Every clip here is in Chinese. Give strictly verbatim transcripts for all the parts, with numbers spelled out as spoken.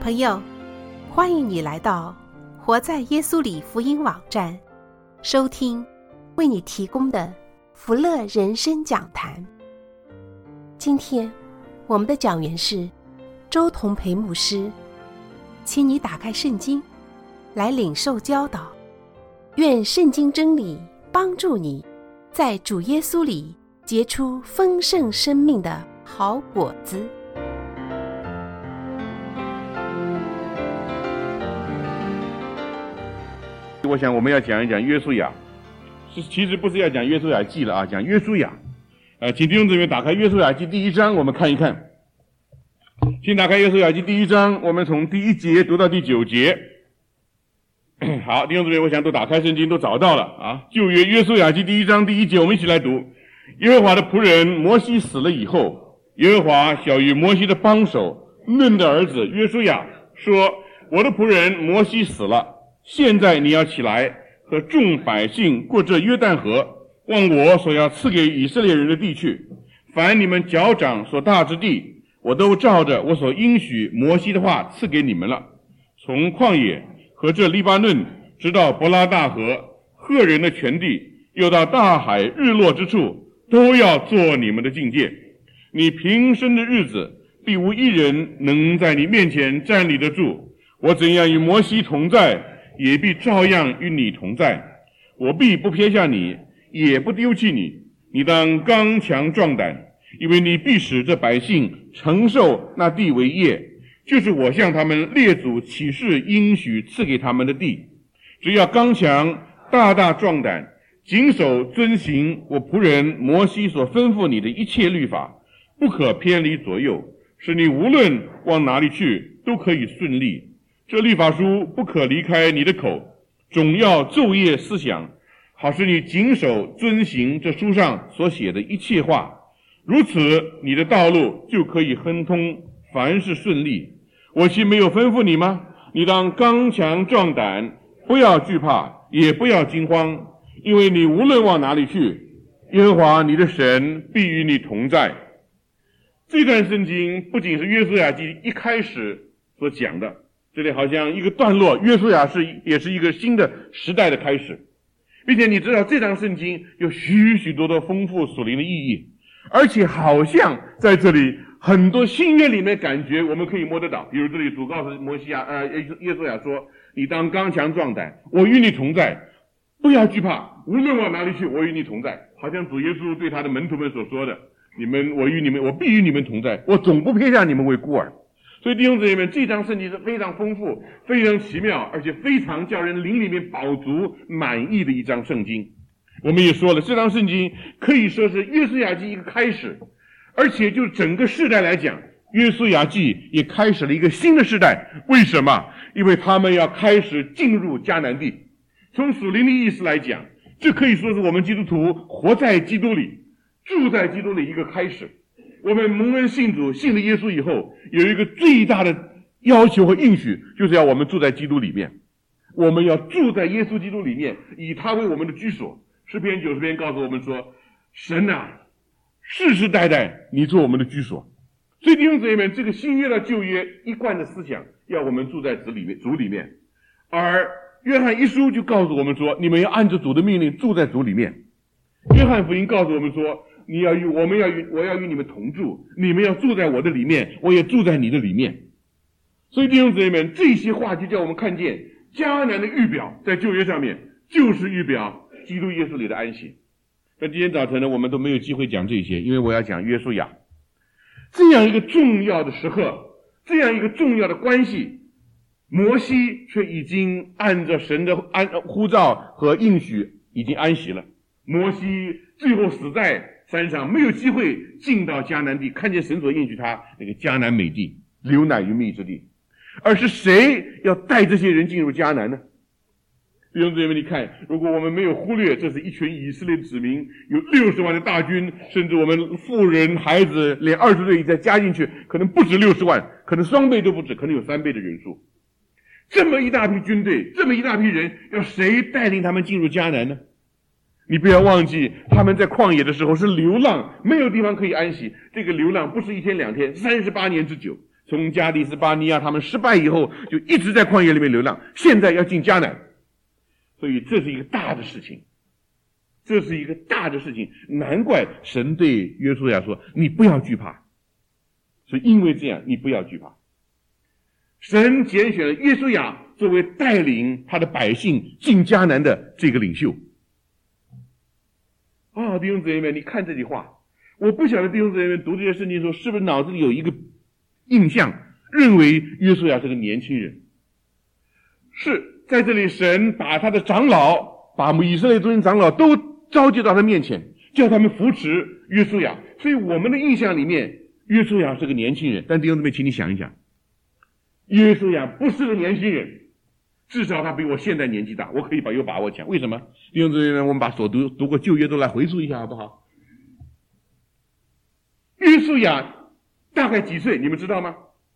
朋友，欢迎你来到活在耶稣里福音网站，收听为你提供的福乐人生讲坛。今天我们的讲员是周同培牧师，请你打开圣经来领受教导，愿圣经真理帮助你在主耶稣里结出丰盛生命的好果子。 我想我们要讲一讲约书亚，是其实不是要讲约书亚记了啊，讲约书亚。呃，请弟兄姊妹打开约书亚记第一章，我们看一看。请打开约书亚记第一章，我们从第一节读到第九节。好，弟兄姊妹，我想都打开圣经，都找到了啊。旧约约书亚记第一章第一节，我们一起来读。耶和华的仆人摩西死了以后，耶和华晓谕摩西的帮手嫩的儿子约书亚说：我的仆人摩西死了，现在你要起来，和众百姓过这约旦河，往我所要赐给以色列人的地去。凡你们脚掌所踏之地，我都照着我所应许摩西的话赐给你们了。从旷野和这黎巴嫩，直到伯拉大河，赫人的全地，又到大海日落之处，都要做你们的境界。你平生的日子，必无一人能在你面前站立得住。我怎样与摩西同在，也必照样与你同在。我必不撇下你，也不丢弃你。你当刚强壮胆，因为你必使这百姓承受那地为业，就是我向他们列祖起誓应许赐给他们的地。只要刚强，大大壮胆，谨守遵行我仆人摩西所吩咐你的一切律法，不可偏离左右，使你无论往哪里去都可以顺利。这律法书不可离开你的口，总要昼夜思想，好使你谨守遵行这书上所写的一切话。如此，你的道路就可以亨通，凡事顺利。我岂没有吩咐你吗？你当刚强壮胆，不要惧怕，也不要惊慌，因为你无论往哪里去，耶和华你的神必与你同在。这段圣经不仅是约书亚记一开始所讲的，这里好像一个段落，约书亚是也是一个新的时代的开始，并且你知道这张圣经有许许多多丰富属灵的意义，而且好像在这里很多新约里面感觉我们可以摸得到。比如这里主告诉摩西亚呃约书亚说：你当刚强壮胆，我与你同在，不要惧怕，无论往哪里去，我与你同在。好像主耶稣对他的门徒们所说的：你们我与你们我必与你们同在，我总不撇下你们为孤儿。所以弟兄姊妹们，这张圣经是非常丰富，非常奇妙，而且非常叫人灵里面饱足满意的一张圣经。我们也说了，这张圣经可以说是约书亚记一个开始，而且就整个世代来讲，约书亚记也开始了一个新的世代。为什么？因为他们要开始进入迦南地。从属灵的意思来讲，这可以说是我们基督徒活在基督里，住在基督里一个开始。我们蒙恩信主，信了耶稣以后，有一个最大的要求和应许，就是要我们住在基督里面。我们要住在耶稣基督里面，以他为我们的居所。诗篇九十篇告诉我们说：神啊，世世代代你做我们的居所。所以弟兄姊妹们，这个新约的旧约一贯的思想，要我们住在主里面，主里面。而约翰一书就告诉我们说，你们要按着主的命令住在主里面。约翰福音告诉我们说，你要与我们要与我要与你们同住，你们要住在我的里面，我也住在你的里面。所以弟兄姊妹们，这些话就叫我们看见迦南的预表在旧约上面就是预表基督耶稣里的安息。那今天早晨呢，我们都没有机会讲这些，因为我要讲约书亚这样一个重要的时刻，这样一个重要的关系，摩西却已经按照神的安呼召和应许已经安息了。摩西最后死在山上，没有机会进到迦南地，看见神所应许他那个迦南美地，流奶与蜜之地。而是谁要带这些人进入迦南呢？弟兄姊妹，你看，如果我们没有忽略，这是一群以色列子民，有六十万的大军，甚至我们妇人孩子连二十岁再加进去，可能不止六十万，可能双倍都不止，可能有三倍的人数。这么一大批军队，这么一大批人，要谁带领他们进入迦南呢？你不要忘记，他们在旷野的时候是流浪，没有地方可以安息。这个流浪不是一天两天，三十八年之久。 从加利斯巴尼亚他们失败以后，就一直在旷野里面流浪，现在要进迦南，所以这是一个大的事情，这是一个大的事情。难怪神对约书亚说：“你不要惧怕。”所以因为这样，你不要惧怕。神拣选了约书亚作为带领他的百姓进迦南的这个领袖。啊，弟兄姊妹们，你看这句话，我不晓得弟兄姊妹们读这些圣经的时候，是不是脑子里有一个印象，认为约书亚是个年轻人？是在这里，神把他的长老，把以色列中间长老都召集到他面前，叫他们扶持约书亚。所以我们的印象里面，约书亚是个年轻人。但弟兄姊妹，请你想一想，约书亚不是个年轻人，至少他比我现在年纪大，我可以把有把握讲。为什么？弟兄姊妹们，我们把所读读过旧约都来回溯一下好不好？约书亚大概几岁？你们知道吗？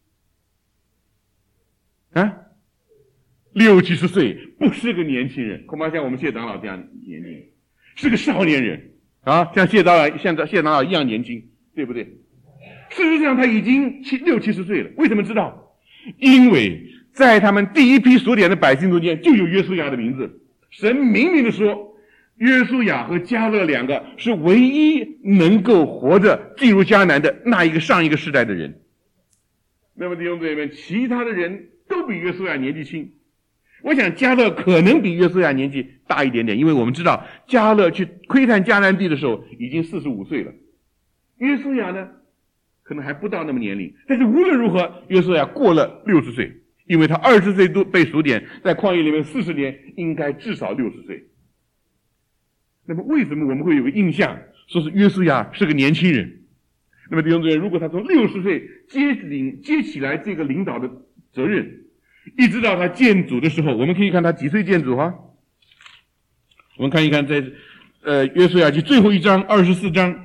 啊，六七十岁，不是个年轻人，恐怕像我们谢长老这样年轻，是个少年人啊，像谢长老、像谢长老一样年轻，对不对？事实上他已经七六七十岁了。为什么知道？因为在他们第一批数点的百姓中间就有约书亚的名字。神明明的说，约书亚和迦勒两个是唯一能够活着进入迦南的那一个上一个世代的人。那么弟兄姊妹们，其他的人都比约书亚年纪轻。我想迦勒可能比约书亚年纪大一点点，因为我们知道迦勒去窥探迦南地的时候已经四十五岁了，约书亚呢可能还不到那么年龄。但是无论如何，约书亚过了六十岁，因为他二十岁都被数点，在旷野里面四十年，应该至少六十岁。那么为什么我们会有个印象说是约书亚是个年轻人？那么弟兄姊妹，如果他从六十岁接领接起来这个领导的责任，一直到他见主的时候，我们可以看他几岁见主哈？我们看一看在呃约书亚记最后一章二十四章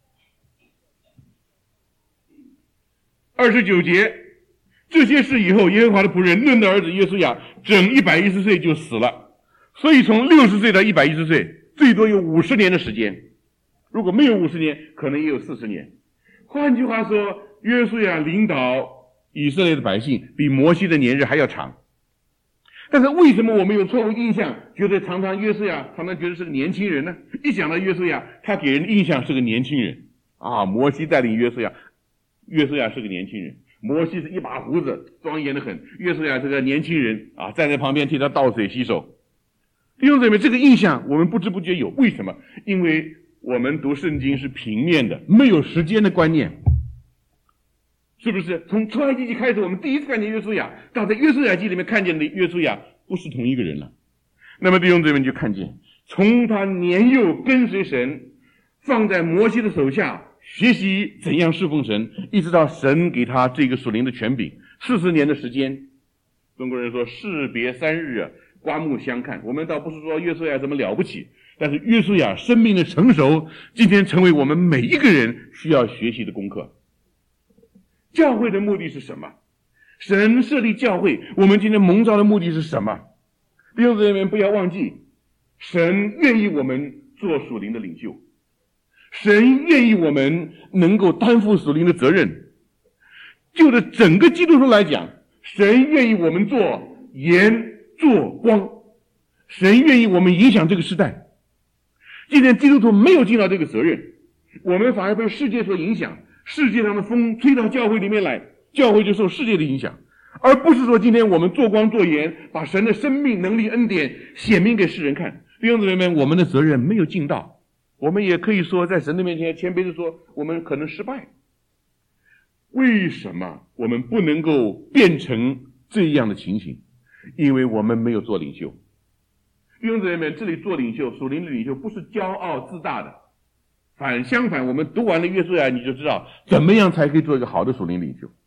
二十九节，这些事以后，耶和华的仆人嫩的儿子约书亚整一百一十岁就死了，所以从六十岁到一百一十岁，最多有五十年的时间。如果没有五十年，可能也有四十年。换句话说，约书亚领导以色列的百姓比摩西的年日还要长。但是为什么我们有错误印象，觉得常常约书亚常常觉得是个年轻人呢？一讲到约书亚，他给人的印象是个年轻人啊。摩西带领约书亚，约书亚是个年轻人。摩西是一把胡子，庄严的很，约书亚是个年轻人啊，站在旁边替他倒水洗手。弟兄姊妹，这个印象我们不知不觉有，为什么？因为我们读圣经是平面的，没有时间的观念，是不是？从出埃及记开始，我们第一次看见约书亚，到在约书亚记里面看见的约书亚不是同一个人了。那么弟兄姊妹就看见，从他年幼跟随神，放在摩西的手下学习怎样侍奉神，一直到神给他这个属灵的权柄，四十年的时间。中国人说士别三日啊，刮目相看。我们倒不是说约书亚怎么了不起，但是约书亚生命的成熟，今天成为我们每一个人需要学习的功课。教会的目的是什么？神设立教会，我们今天蒙召的目的是什么？弟兄姊妹们，不要忘记，神愿意我们做属灵的领袖，神愿意我们能够担负属灵的责任。就着整个基督徒来讲，神愿意我们做盐做光，神愿意我们影响这个时代。今天基督徒没有尽到这个责任，我们反而被世界所影响，世界上的风吹到教会里面来，教会就受世界的影响，而不是说今天我们做光做盐，把神的生命能力恩典显明给世人看。弟兄姊妹们，我们的责任没有尽到，我们也可以说在神的面前谦卑的说，我们可能失败。为什么我们不能够变成这样的情形？因为我们没有做领袖。弟兄姊妹们，这里做领袖，属灵的领袖不是骄傲自大的，反相反，我们读完了约书亚，你就知道怎么样才可以做一个好的属灵领袖。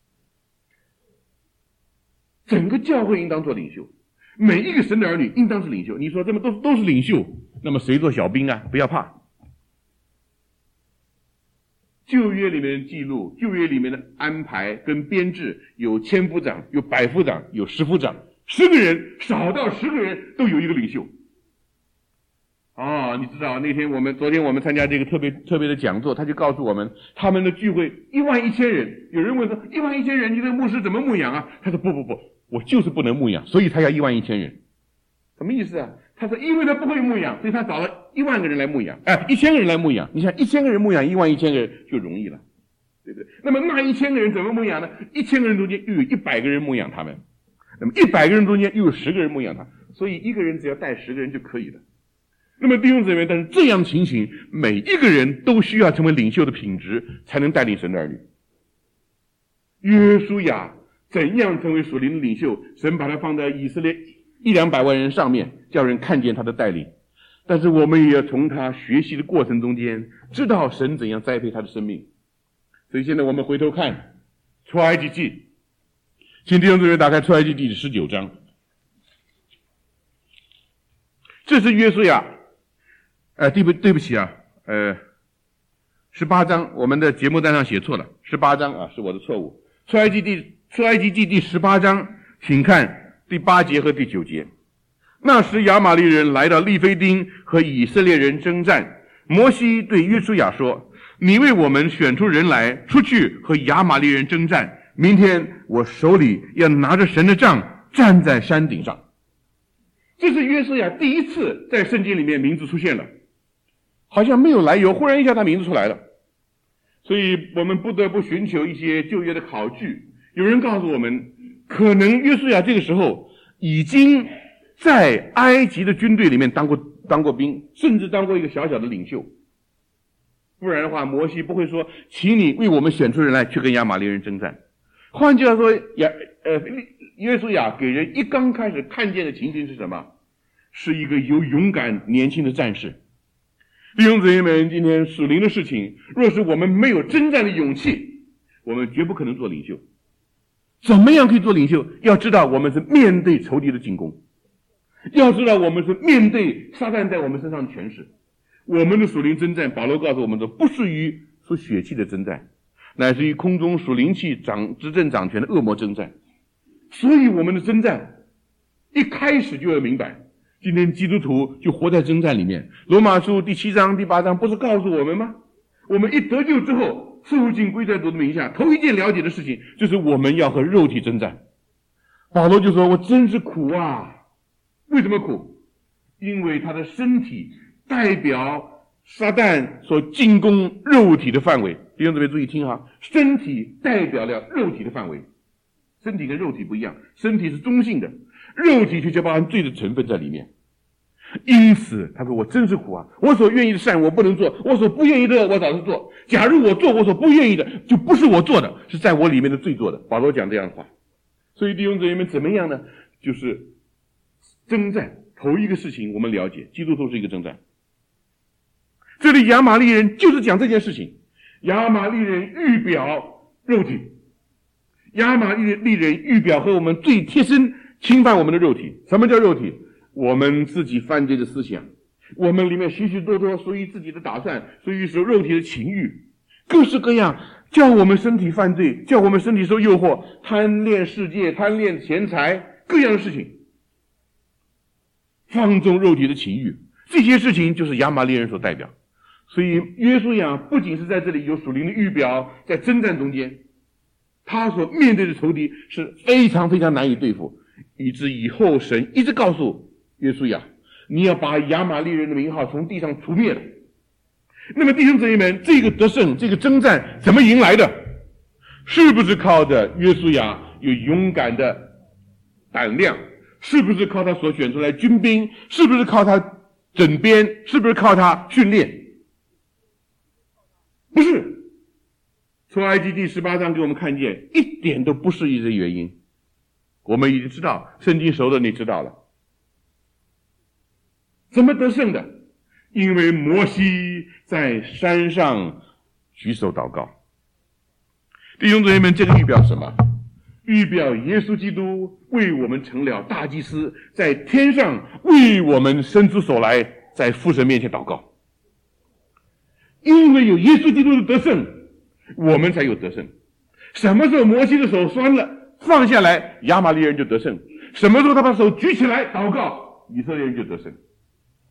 整个教会应当做领袖，每一个神的儿女应当是领袖。你说这么都都是领袖，那么谁做小兵啊？不要怕。旧约里面的记录，旧约里面的安排跟编制，有千夫长，有百夫长，有十夫长，十个人少到十个人都有一个领袖哦，你知道那天我们昨天我们参加这个特别特别的讲座，他就告诉我们，他们的聚会一万一千人。有人问说，一万一千人，你这个牧师怎么牧养啊？他说不不不，我就是不能牧养，所以他要一万一千人。什么意思啊？他说因为他不会牧养，所以他找了一万个人来牧养，哎，一千个人来牧养。你想一千个人牧养一万一千个人就容易了，对不对？那么那一千个人怎么牧养呢？一千个人中间又有一百个人牧养他们，那么一百个人中间又有十个人牧养他，所以一个人只要带十个人就可以了。那么弟兄姊妹，但是这样情形，每一个人都需要成为领袖的品质，才能带领神的儿女。约书亚怎样成为属灵的领袖？神把他放在以色列一两百万人上面，叫人看见他的带领。但是我们也要从他学习的过程中间，知道神怎样栽培他的生命。所以现在我们回头看出埃及记，请弟兄姊妹打开出埃及记第十九章。这是约书亚，呃，对不对不起啊，呃，十八章，我们的节目单上写错了，十八章啊，是我的错误。出埃及第出埃及记第十八章，请看第八节和第九节。那时亚玛力人来到利非丁和以色列人征战，摩西对约书亚说：“你为我们选出人来，出去和亚玛力人征战。明天我手里要拿着神的杖，站在山顶上。”这是约书亚第一次在圣经里面名字出现了，好像没有来由，忽然一下他名字出来了。所以我们不得不寻求一些旧约的考据。有人告诉我们，可能约书亚这个时候已经在埃及的军队里面当过当过兵，甚至当过一个小小的领袖。不然的话，摩西不会说，请你为我们选出人来去跟亚玛力人征战。换句话说，亚呃约书亚给人一刚开始看见的情形是什么？是一个有勇敢年轻的战士。弟兄姊妹们，今天属灵的事情，若是我们没有征战的勇气，我们绝不可能做领袖。怎么样可以做领袖？要知道我们是面对仇敌的进攻，要知道我们是面对撒旦在我们身上的权势。我们的属灵征战，保罗告诉我们说，不是于属血气的征战，乃是于空中属灵气掌执政掌权的恶魔征战。所以我们的征战一开始就要明白，今天基督徒就活在征战里面。罗马书第七章第八章不是告诉我们吗？我们一得救之后，受尽归在主的名下，头一件了解的事情就是我们要和肉体征战。保罗就说，我真是苦啊。为什么苦？因为他的身体代表撒旦所进攻肉体的范围。弟兄姊妹注意听哈，身体代表了肉体的范围。身体跟肉体不一样，身体是中性的，肉体却包含罪的成分在里面。因此他说，我真是苦啊，我所愿意的善我不能做，我所不愿意的我早是做。假如我做我所不愿意的，就不是我做的，是在我里面的罪做的。保罗讲这样的话。所以弟兄姊妹们怎么样呢？就是征战。头一个事情我们了解，基督徒是一个征战。这里亚玛力人就是讲这件事情。亚玛力人预表肉体，亚玛力人预表和我们最贴身侵犯我们的肉体。什么叫肉体？我们自己犯罪的思想，我们里面许许多多属于自己的打算，属于是肉体的情欲，各式各样叫我们身体犯罪，叫我们身体受诱惑，贪恋世界，贪恋钱财，各样的事情，放纵肉体的情欲，这些事情就是亚玛力人所代表。所以约书亚不仅是在这里有属灵的预表，在征战中间他所面对的仇敌是非常非常难以对付，以致以后神一直告诉约书亚，你要把亚玛力人的名号从地上除灭了。那么弟兄姊妹们，这个得胜，这个征战怎么赢来的？是不是靠着约书亚有勇敢的胆量？是不是靠他所选出来军兵？是不是靠他整编？是不是靠他训练？不是。出埃及第十八章给我们看见，一点都不是一个原因。我们已经知道，圣经熟的你知道了。怎么得胜的？因为摩西在山上举手祷告。弟兄姊妹们，这个预表什么？预表耶稣基督为我们成了大祭司，在天上为我们伸出手来，在父神面前祷告。因为有耶稣基督的得胜，我们才有得胜。什么时候摩西的手酸了，放下来，亚玛力人就得胜；什么时候他把手举起来祷告，以色列人就得胜。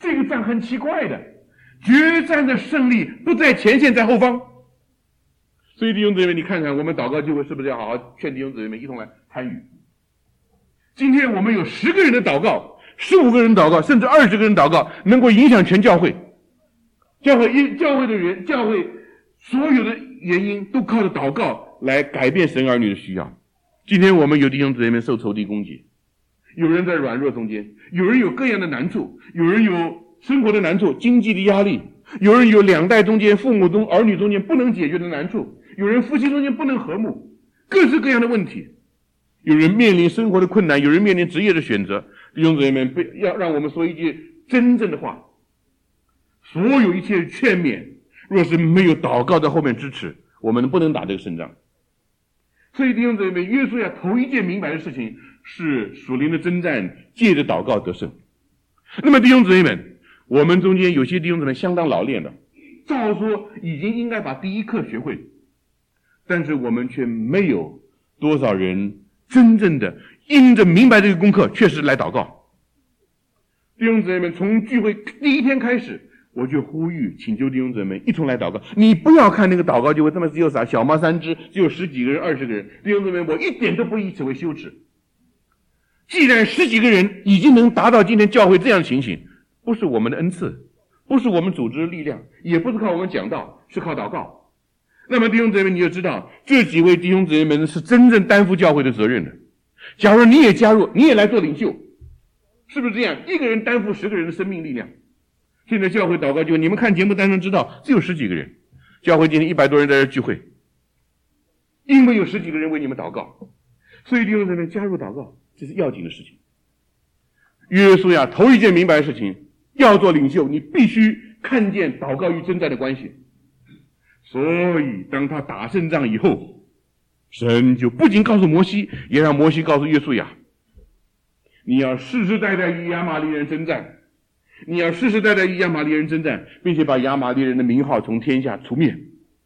这个战很奇怪的，决战的胜利不在前线，在后方。所以弟兄姊妹，你看看我们祷告聚会是不是要好好劝弟兄姊妹们一同来参与？今天我们有十个人的祷告，十五个人祷告，甚至二十个人祷告，能够影响全教会。教会一教会的人，教会所有的原因都靠着祷告来改变神儿女的需要。今天我们有弟兄姊妹们受仇敌攻击，有人在软弱中间，有人有各样的难处，有人有生活的难处，经济的压力，有人有两代中间父母中儿女中间不能解决的难处，有人夫妻中间不能和睦，各式各样的问题，有人面临生活的困难，有人面临职业的选择。弟兄姊妹们，要让我们说一句真正的话，所有一切劝勉若是没有祷告在后面支持，我们不能打这个胜仗。所以弟兄姊妹，约书亚头一件明白的事情是属灵的征战借着祷告得胜。那么弟兄姊妹们，我们中间有些弟兄姊妹相当老练的，照说已经应该把第一课学会，但是我们却没有多少人真正的因着明白这个功课确实来祷告。弟兄姊妹们，从聚会第一天开始，我就呼吁请求弟兄姊妹们一同来祷告。你不要看那个祷告聚会这么只有啥小猫三只，只有十几个人二十个人，弟兄姊妹，我一点都不以此为羞耻。既然十几个人已经能达到今天教会这样的情形，不是我们的恩赐，不是我们组织的力量，也不是靠我们讲道，是靠祷告。那么弟兄姊妹们，你就知道这几位弟兄姊妹们是真正担负教会的责任的。假如你也加入，你也来做领袖，是不是这样？一个人担负十个人的生命力量。现在教会祷告聚会，你们看节目当中知道只有十几个人，教会今天一百多人在这聚会，因为有十几个人为你们祷告，所以弟兄姊妹加入祷告，这是要紧的事情。约书亚头一件明白的事情，要做领袖，你必须看见祷告与征战的关系。所以当他打胜仗以后，神就不仅告诉摩西，也让摩西告诉约书亚，你要世世代代与亚玛力人征战，你要世世代代与亚玛力人征战，并且把亚玛力人的名号从天下除灭。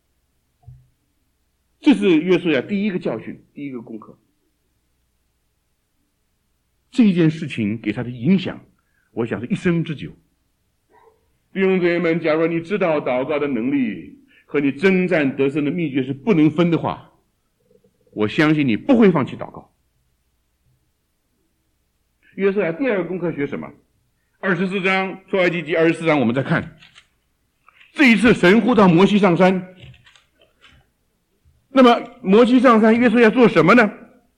这是约书亚第一个教训，第一个功课。这件事情给他的影响，我想是一生之久。弟兄姊妹们，假如你知道祷告的能力和你征战得胜的秘诀是不能分的话，我相信你不会放弃祷告。约书亚第二个功课学什么？二十四章出埃及记二十四章我们再看。这一次神呼到摩西上山，那么摩西上山，约书亚做什么呢？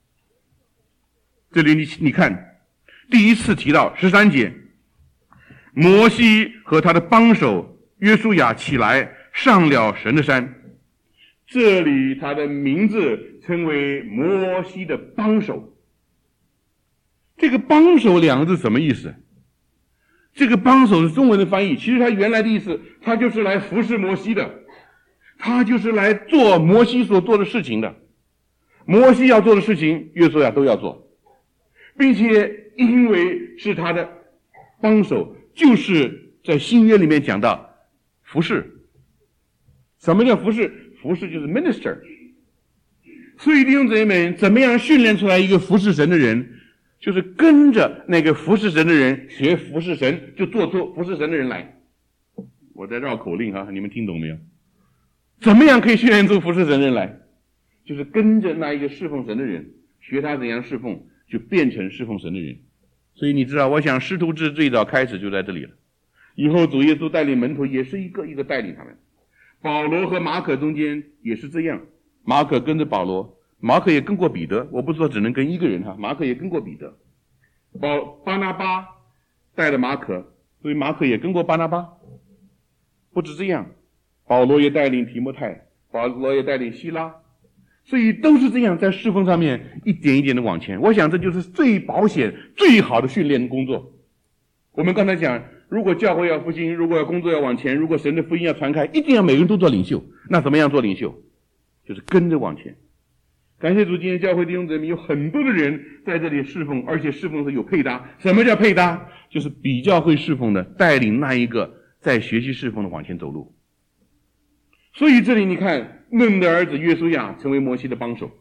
这里你你看，第一次提到十三节，摩西和他的帮手约书亚起来上了神的山。这里他的名字称为摩西的帮手。这个帮手两个字什么意思？这个帮手是中文的翻译，其实他原来的意思，他就是来服侍摩西的，他就是来做摩西所做的事情的。摩西要做的事情，约书亚都要做，并且因为是他的帮手，就是在新约里面讲到服侍。什么叫服侍？服侍就是 minister。 所以弟兄姊妹们，怎么样训练出来一个服侍神的人？就是跟着那个服侍神的人学服侍神，就做出服侍神的人来。我在绕口令哈，你们听懂没有？怎么样可以训练出服侍神的人来？就是跟着那一个侍奉神的人，学他怎样侍奉，就变成侍奉神的人。所以你知道，我想师徒制最早开始就在这里了。以后主耶稣带领门徒也是一个一个带领他们。保罗和马可中间也是这样，马可跟着保罗，马可也跟过彼得，我不是说只能跟一个人哈，马可也跟过彼得。保巴拿巴带了马可，所以马可也跟过巴拿巴。不止这样，保罗也带领提摩太，保罗也带领希拉，所以都是这样在侍奉上面一点一点的往前。我想这就是最保险最好的训练工作。我们刚才讲，如果教会要复兴，如果要工作要往前，如果神的福音要传开，一定要每个人都做领袖。那怎么样做领袖？就是跟着往前。感谢主，今天教会弟兄姊妹有很多的人在这里侍奉，而且侍奉是有配搭。什么叫配搭？就是比较会侍奉的带领那一个在学习侍奉的往前走路。所以这里你看，嫩的儿子约书亚成为摩西的帮手。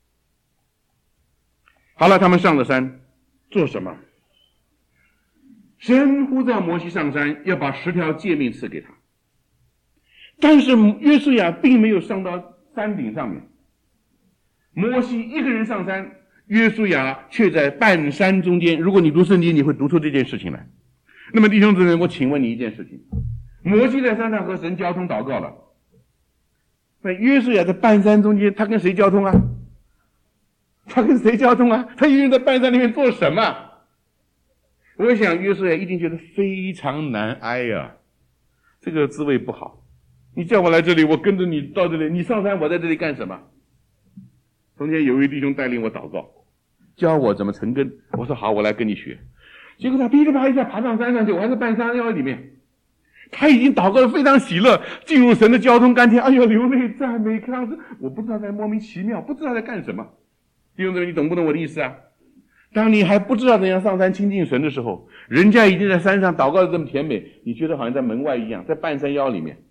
好了，他们上了山做什么？ 神呼召摩西上山，要把十条诫命赐给他。但是约书亚并没有上到山顶上面，摩西一个人上山，约书亚却在半山中间。如果你读圣经，你会读出这件事情来。那么弟兄姊妹，我请问你一件事情，摩西在山上和神交通祷告了，那约书亚在半山中间，他跟谁交通啊？他跟谁交通啊？他一个人在半山里面做什么？我想约书亚一定觉得非常难挨呀、啊，这个滋味不好。你叫我来这里，我跟着你到这里，你上山，我在这里干什么？从前有一位弟兄带领我祷告，教我怎么成根。我说好，我来跟你学。结果他噼里啪啦一下爬上山上去，我还在半山腰里面。他已经祷告得非常喜乐，进入神的交通甘甜，哎呦，流泪赞美，当时我不知道在莫名其妙，不知道在干什么。弟兄姊妹，你懂不懂我的意思啊？当你还不知道怎样上山亲近神的时候，人家已经在山上祷告得这么甜美，你觉得好像在门外一样，在半山腰里面。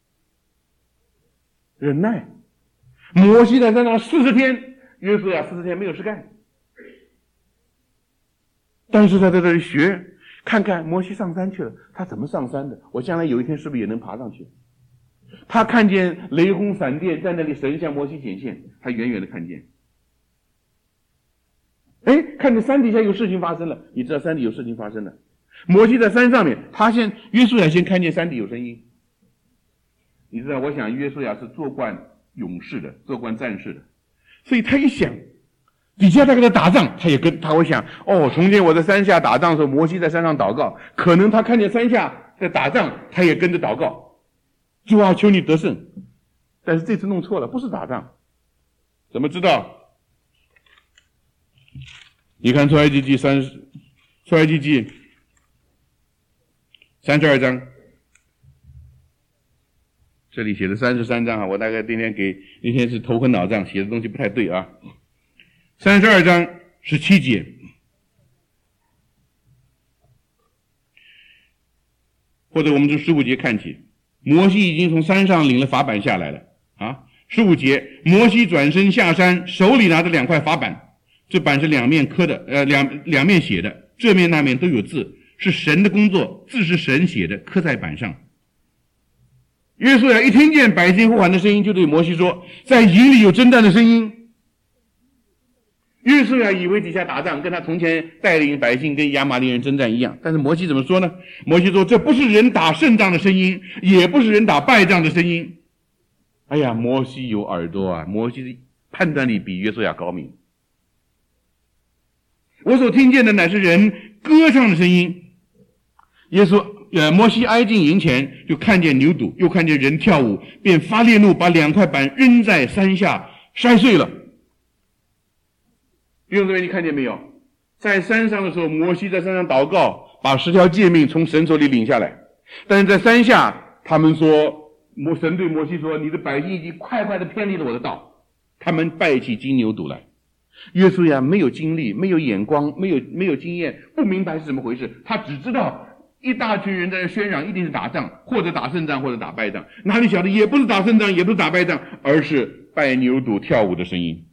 忍耐。摩西在山上四十天，约书亚四十天没有事干，但是他在这里学，看看摩西上山去了，他怎么上山的？我将来有一天是不是也能爬上去？他看见雷轰闪电在那里，神向摩西显现，他远远的看见。哎，看见山底下有事情发生了，你知道山底有事情发生了。摩西在山上面，他先约书亚先看见山底有声音。你知道，我想约书亚是做惯勇士的，做惯战士的，所以他一想，底下在跟他打仗，他也跟他会想，哦，从前我在山下打仗的时候，摩西在山上祷告，可能他看见山下在打仗，他也跟着祷告，主啊，求你得胜。但是这次弄错了，不是打仗，怎么知道？你看出埃及记三十，出埃及记三十二章，这里写的三十三章啊，我大概那天给那天是头昏脑胀，写的东西不太对啊。三十二章十七节，或者我们从十五节看起，摩西已经从山上领了法板下来了啊。十五节，摩西转身下山，手里拿着两块法板。这板是两面刻的，呃，两两面写的，这面那面都有字，是神的工作，字是神写的，刻在板上。约书亚一听见百姓呼喊的声音，就对摩西说：“在营里有征战的声音。”约书亚以为底下打仗，跟他从前带领百姓跟亚玛力人征战一样。但是摩西怎么说呢？摩西说：“这不是人打胜仗的声音，也不是人打败仗的声音。”哎呀，摩西有耳朵啊，摩西的判断力比约书亚高明。我所听见的乃是人歌唱的声音。耶稣呃，摩西挨近营前，就看见牛犊，又看见人跳舞，便发烈怒，把两块板扔在山下，摔碎了。弟兄姊妹，你看见没有？在山上的时候，摩西在山上祷告，把十条诫命从神手里领下来。但是在山下，他们说，神对摩西说：“你的百姓已经快快的偏离了我的道，他们拜起金牛犊来。”约书亚没有经历，没有眼光，没有没有经验，不明白是怎么回事。他只知道一大群人在那喧嚷，一定是打仗，或者打胜仗，或者打败仗。哪里晓得也不是打胜仗，也不是打败仗，而是拜牛犊跳舞的声音。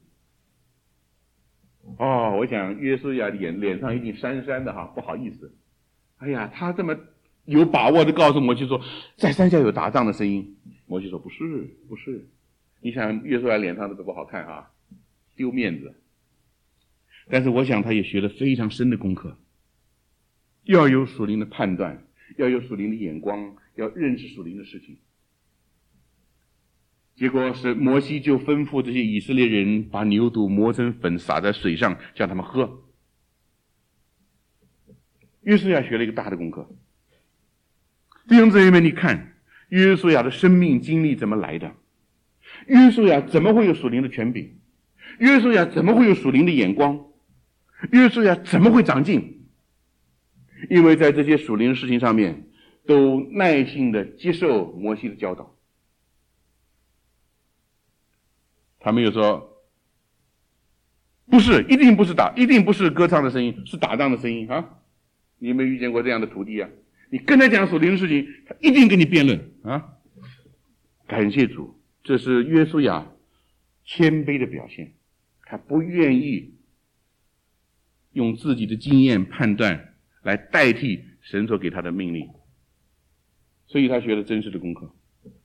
哦，我想约书亚脸脸上一定膻膻的哈，不好意思。哎呀，他这么有把握的告诉摩西说，在山下有打仗的声音。摩西说不是，不是。你想约书亚脸上的多不好看啊，丢面子。但是我想他也学了非常深的功课，要有属灵的判断，要有属灵的眼光，要认识属灵的事情。结果是摩西就吩咐这些以色列人把牛犊磨成粉，撒在水上，叫他们喝。约书亚学了一个大的功课。弟兄姊妹们，你看约书亚的生命经历怎么来的？约书亚怎么会有属灵的权柄？约书亚怎么会有属灵的眼光？约书亚怎么会长进？因为在这些属灵的事情上面，都耐心的接受摩西的教导。他没有说，不是，一定不是打，一定不是歌唱的声音，是打仗的声音啊！你有没有遇见过这样的徒弟啊？你跟他讲属灵的事情，他一定跟你辩论啊！感谢主，这是约书亚谦卑的表现，他不愿意用自己的经验判断来代替神所给他的命令，所以他学了真实的功课。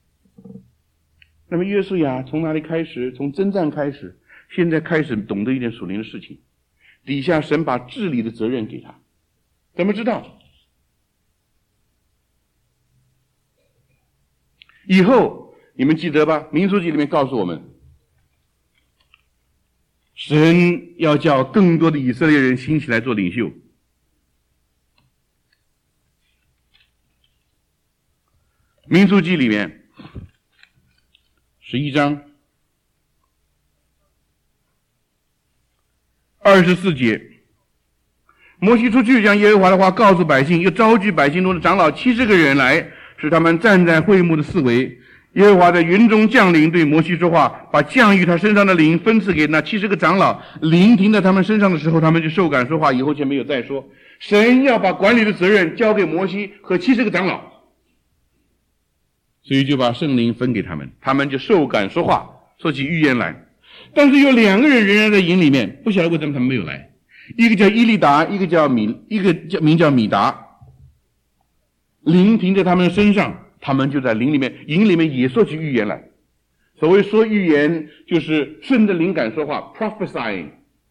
那么约书亚从哪里开始？从征战开始，现在开始懂得一点属灵的事情。底下神把治理的责任给他，怎么知道？以后你们记得吧？民数记里面告诉我们，神要叫更多的以色列人兴起来做领袖。民数记里面十一章二十四节，摩西出去将耶和华的话告诉百姓，又召集百姓中的长老七十个人来，使他们站在会幕的四围。耶和华在云中降临，对摩西说话，把降于他身上的灵分赐给那七十个长老。灵停在他们身上的时候，他们就受感说话，以后就没有再说。神要把管理的责任交给摩西和七十个长老，所以就把圣灵分给他们，他们就受感说话，说起预言来。但是有两个人仍然在营里面，不晓得为什么他们没有来。一个叫伊利达，一个叫米，一个叫名叫米达。灵停在他们的身上，他们就在灵里面，营里面也说起预言来。所谓说预言，就是顺着灵感说话 ，prophesying。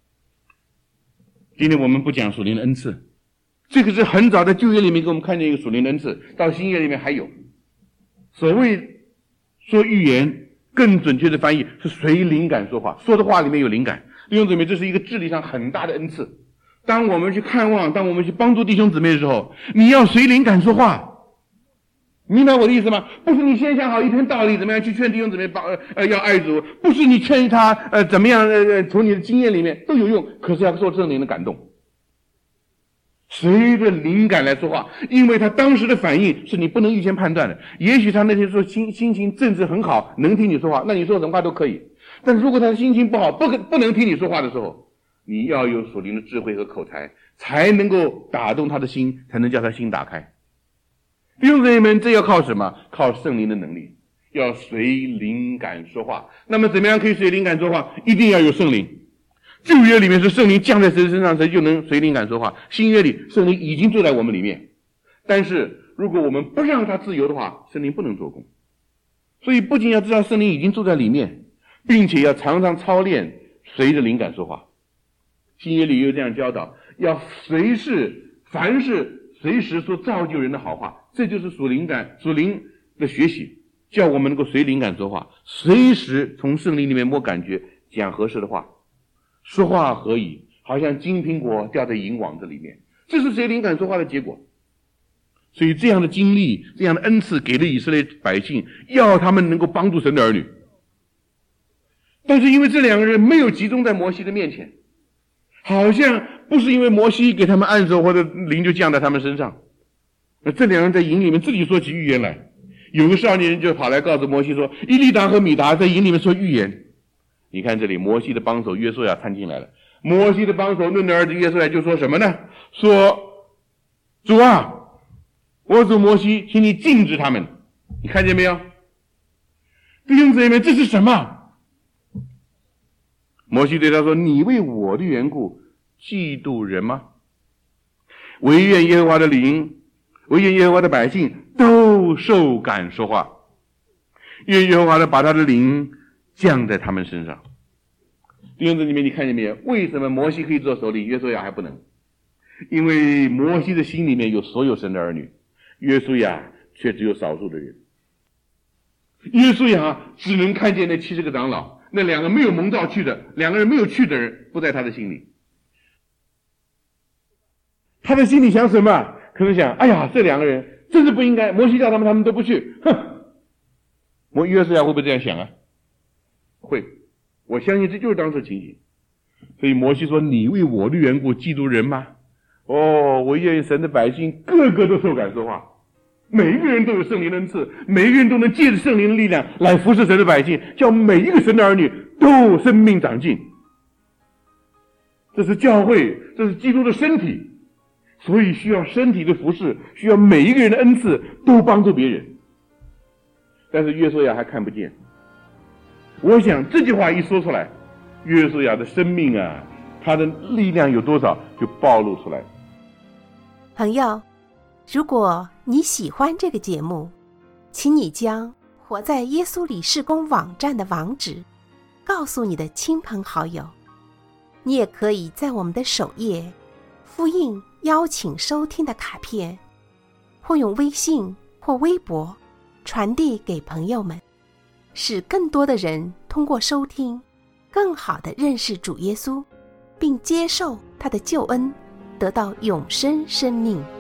今天我们不讲属灵的恩赐，这个是很早在旧约里面给我们看见一个属灵的恩赐，到新约里面还有。所谓说预言，更准确的翻译是随灵感说话，说的话里面有灵感。弟兄姊妹，这是一个智力上很大的恩赐。当我们去看望，当我们去帮助弟兄姊妹的时候，你要随灵感说话。明白我的意思吗？不是你先想好一篇道理怎么样去劝弟兄姊妹帮呃要爱主，不是你劝他呃怎么样呃从你的经验里面都有用，可是要受圣灵的感动。随着灵感来说话，因为他当时的反应是你不能预先判断的。也许他那天说心心情正直很好，能听你说话，那你说什么话都可以。但如果他的心情不好，不不能听你说话的时候，你要有属灵的智慧和口才，才能够打动他的心，才能叫他心打开。弟兄姊妹们，这要靠什么？靠圣灵的能力，要随灵感说话。那么怎么样可以随灵感说话？一定要有圣灵。旧约里面是圣灵降在谁身上，谁就能随灵感说话。新约里圣灵已经住在我们里面，但是如果我们不让他自由的话，圣灵不能做工。所以不仅要知道圣灵已经住在里面，并且要常常操练随着灵感说话。新约里有这样教导，要随时凡事随时说造就人的好话，这就是属灵感属灵的学习，叫我们能够随灵感说话，随时从圣灵里面摸感觉，讲合适的话，说话何以好像金苹果掉在银网子里面，这是随灵感说话的结果。所以这样的经历，这样的恩赐给了以色列百姓，要他们能够帮助神的儿女。但是因为这两个人没有集中在摩西的面前，好像不是因为摩西给他们按手或者灵就降在他们身上，那这两人在营里面自己说起预言来。有个少年人就跑来告诉摩西说，伊利达和米达在营里面说预言。你看这里摩西的帮手约书亚参进来了，摩西的帮手嫩的儿子约书亚就说什么呢？说主啊，我主摩西，请你禁止他们。你看见没有？弟兄姊妹，这是什么？摩西对他说，你为我的缘故嫉妒人吗？惟愿耶和华的灵，惟愿耶和华的百姓都受感说话，愿耶和华的把他的灵降在他们身上。弟兄姊妹，你看见没有？为什么摩西可以做首领，约书亚还不能？因为摩西的心里面有所有神的儿女，约书亚却只有少数的人。约书亚只能看见那七十个长老，那两个没有蒙召去的，两个人没有去的人不在他的心里。他的心里想什么？可能想，哎呀，这两个人真是不应该，摩西叫他们他们都不去，哼。摩约书亚会不会这样想啊？会，我相信这就是当时情形。所以摩西说，你为我的缘故嫉妒人吗？哦，我愿意神的百姓个个都受感说话，每一个人都有圣灵的恩赐，每一个人都能借着圣灵的力量来服侍神的百姓，叫每一个神的儿女都生命长进。这是教会，这是基督的身体，所以需要身体的服侍，需要每一个人的恩赐都帮助别人。但是约书亚还看不见。我想这句话一说出来，约书亚的生命啊，他的力量有多少就暴露出来。 朋友， 如果你喜欢这个节目，请你将活在耶稣里事工网站的网址告诉你的亲朋好友。你也可以在我们的首页复印邀请收听的卡片，或用微信或微博传递给朋友们，使更多的人通过收听更好地认识主耶稣，并接受他的救恩，得到永生生命。